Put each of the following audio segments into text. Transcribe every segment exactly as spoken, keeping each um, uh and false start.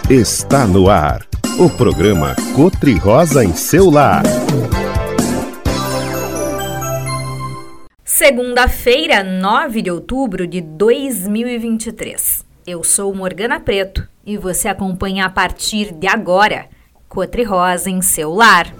Está no ar, o programa Cotri-Rosa em seu lar. Segunda-feira, nove de outubro de dois mil e vinte e três. Eu sou Morgana Preto e você acompanha a partir de agora Cotri-Rosa em seu lar.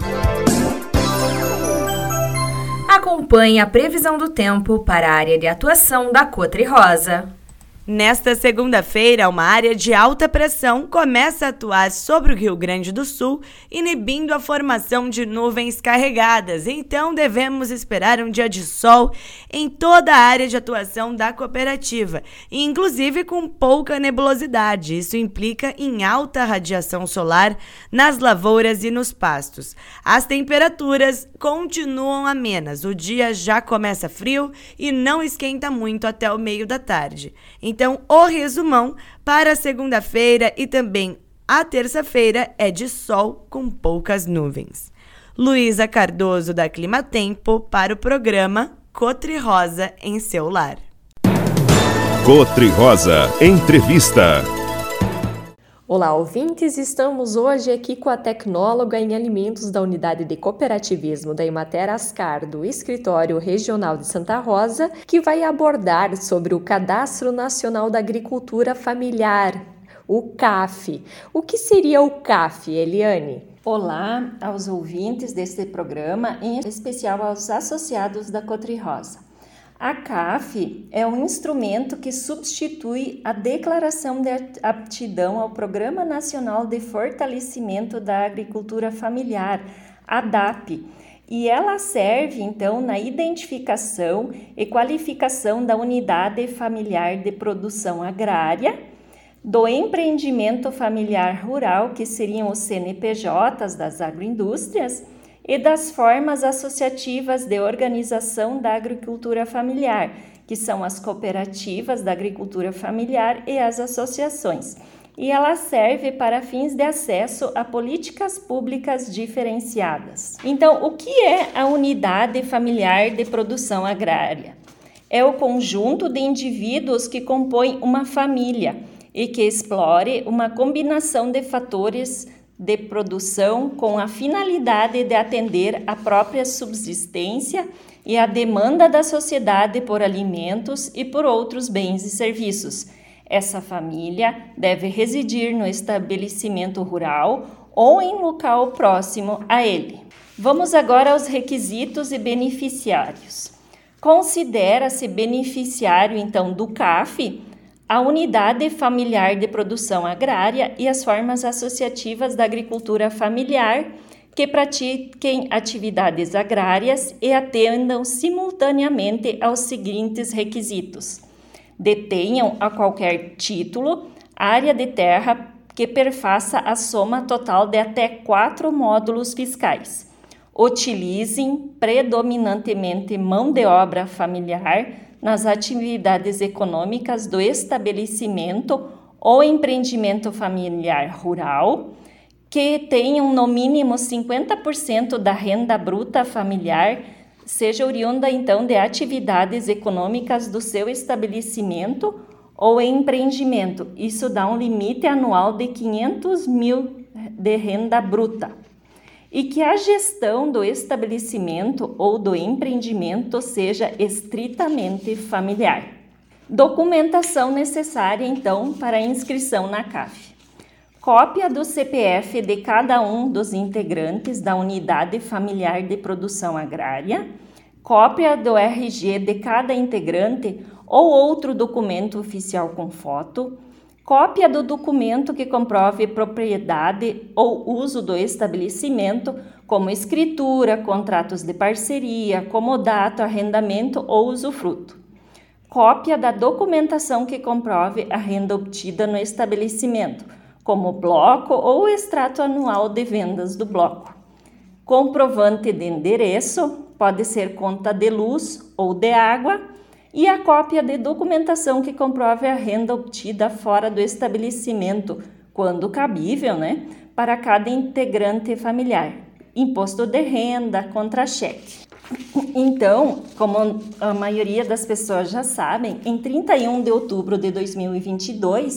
Acompanhe a previsão do tempo para a área de atuação da Cotri-Rosa. Nesta segunda-feira, uma área de alta pressão começa a atuar sobre o Rio Grande do Sul, inibindo a formação de nuvens carregadas. Então, devemos esperar um dia de sol em toda a área de atuação da cooperativa, inclusive com pouca nebulosidade. Isso implica em alta radiação solar nas lavouras e nos pastos. As temperaturas continuam amenas. O dia já começa frio e não esquenta muito até o meio da tarde. Então, o resumão para a segunda-feira e também a terça-feira é de sol com poucas nuvens. Luísa Cardoso, da Climatempo, para o programa Cotri-Rosa em seu lar. Cotri-Rosa Entrevista. Olá, ouvintes! Estamos hoje aqui com a tecnóloga em alimentos da Unidade de Cooperativismo da Emater Ascar, do Escritório Regional de Santa Rosa, que vai abordar sobre o Cadastro Nacional da Agricultura Familiar, o C A F. O que seria o C A F, Eliane? Olá aos ouvintes deste programa, em especial aos associados da Cotri-Rosa. A C A F é um instrumento que substitui a Declaração de Aptidão ao Programa Nacional de Fortalecimento da Agricultura Familiar, a D A P, e ela serve, então, na identificação e qualificação da Unidade Familiar de Produção Agrária, do empreendimento familiar rural, que seriam os C N P Js das agroindústrias, e das formas associativas de organização da agricultura familiar, que são as cooperativas da agricultura familiar e as associações. E ela serve para fins de acesso a políticas públicas diferenciadas. Então, o que é a Unidade Familiar de Produção Agrária? É o conjunto de indivíduos que compõem uma família e que explore uma combinação de fatores de produção com a finalidade de atender a própria subsistência e a demanda da sociedade por alimentos e por outros bens e serviços. Essa família deve residir no estabelecimento rural ou em local próximo a ele. Vamos agora aos requisitos e beneficiários. Considera-se beneficiário, então, do C A F a Unidade Familiar de Produção Agrária e as formas associativas da agricultura familiar que pratiquem atividades agrárias e atendam simultaneamente aos seguintes requisitos: detenham a qualquer título área de terra que perfaça a soma total de até quatro módulos fiscais, utilizem predominantemente mão de obra familiar nas atividades econômicas do estabelecimento ou empreendimento familiar rural, que tenham no mínimo cinquenta por cento da renda bruta familiar, seja oriunda então de atividades econômicas do seu estabelecimento ou empreendimento. Isso dá um limite anual de quinhentos mil de renda bruta. E que a gestão do estabelecimento ou do empreendimento seja estritamente familiar. Documentação necessária, então, para a inscrição na C A F. Cópia do C P F de cada um dos integrantes da Unidade Familiar de Produção Agrária, cópia do R G de cada integrante ou outro documento oficial com foto, cópia do documento que comprove propriedade ou uso do estabelecimento, como escritura, contratos de parceria, comodato, arrendamento ou usufruto. Cópia da documentação que comprove a renda obtida no estabelecimento, como bloco ou extrato anual de vendas do bloco. Comprovante de endereço, pode ser conta de luz ou de água, e a cópia de documentação que comprove a renda obtida fora do estabelecimento, quando cabível, né, para cada integrante familiar. Imposto de renda, contra-cheque. Então, como a maioria das pessoas já sabem, em trinta e um de outubro de dois mil e vinte e dois,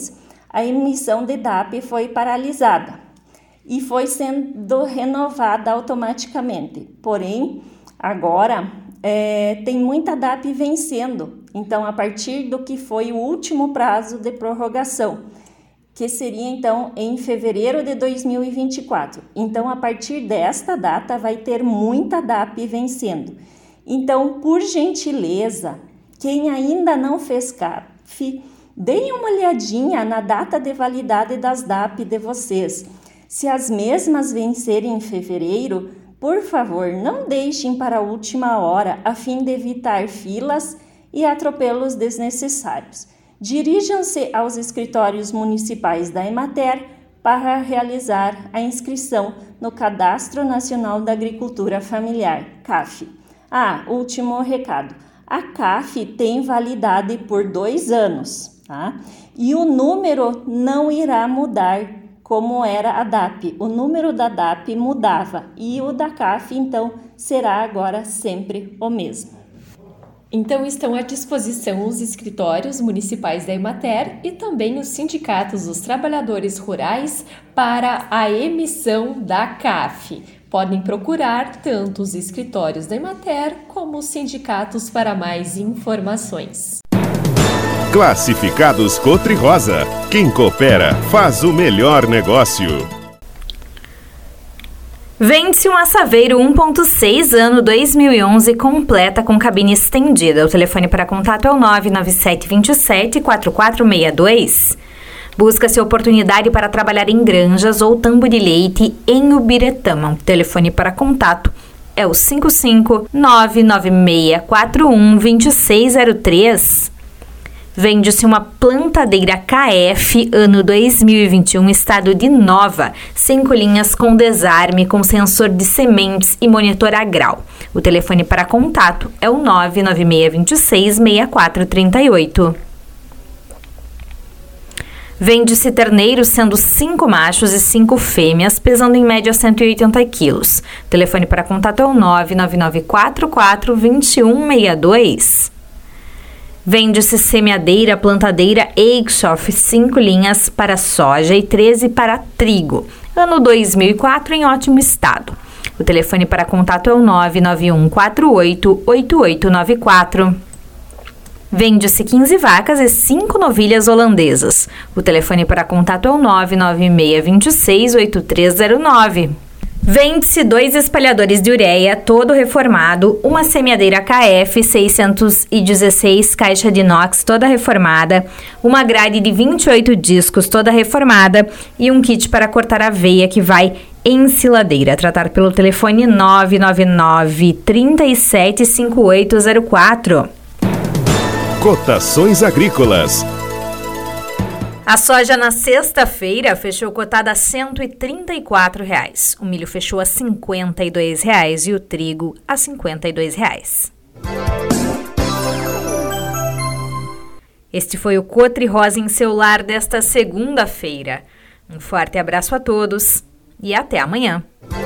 a emissão de D A P foi paralisada e foi sendo renovada automaticamente. Porém, agora é, tem muita D A P vencendo, então a partir do que foi o último prazo de prorrogação, que seria então em fevereiro de dois mil e vinte e quatro. Então, a partir desta data vai ter muita D A P vencendo. Então, por gentileza, quem ainda não fez C A F, deem uma olhadinha na data de validade das D A P de vocês. Se as mesmas vencerem em fevereiro, por favor, não deixem para a última hora, a fim de evitar filas e atropelos desnecessários. Dirijam-se aos escritórios municipais da Emater para realizar a inscrição no Cadastro Nacional da Agricultura Familiar, C A F. Ah, último recado. A C A F tem validade por dois anos, tá? E o número não irá mudar como era a D A P. O número da D A P mudava e o da C A F, então, será agora sempre o mesmo. Então estão à disposição os escritórios municipais da Emater e também os sindicatos dos trabalhadores rurais para a emissão da C A F. Podem procurar tanto os escritórios da Emater como os sindicatos para mais informações. Classificados Cotri Rosa. Quem coopera faz o melhor negócio. Vende-se um Saveiro um ponto seis ano dois mil e onze completa com cabine estendida. O telefone para contato é o nove nove sete dois sete quatro quatro seis dois. Busca-se oportunidade para trabalhar em granjas ou tambo de leite em Ubiretama. O telefone para contato é o cinco cinco nove nove seis quatro um dois seis zero três. Vende-se uma plantadeira K F ano dois mil e vinte e um, estado de nova, cinco linhas com desarme, com sensor de sementes e monitor a grau. O telefone para contato é o nove nove seis dois seis seis quatro três oito. Vende-se terneiros, sendo cinco machos e cinco fêmeas, pesando em média cento e oitenta quilos. O telefone para contato é o nove nove nove quatro quatro dois um seis dois. Vende-se semeadeira, plantadeira Eichhoff, cinco linhas para soja e treze para trigo. Ano dois mil e quatro em ótimo estado. O telefone para contato é o nove nove um quatro oito oito oito nove quatro. Vende-se quinze vacas e cinco novilhas holandesas. O telefone para contato é o nove nove seis dois seis oito três zero nove. Vende-se dois espalhadores de ureia, todo reformado, uma semeadeira K F seiscentos e dezesseis, caixa de inox toda reformada, uma grade de vinte e oito discos toda reformada e um kit para cortar aveia que vai em ensiladeira. Tratar pelo telefone nove nove nove três sete cinco oito zero quatro. Cotações agrícolas. A soja na sexta-feira fechou cotada a cento e trinta e quatro reais. O milho fechou a cinquenta e dois reais e o trigo a cinquenta e dois reais. Este foi o Cotri Rosa em seu lar desta segunda-feira. Um forte abraço a todos e até amanhã.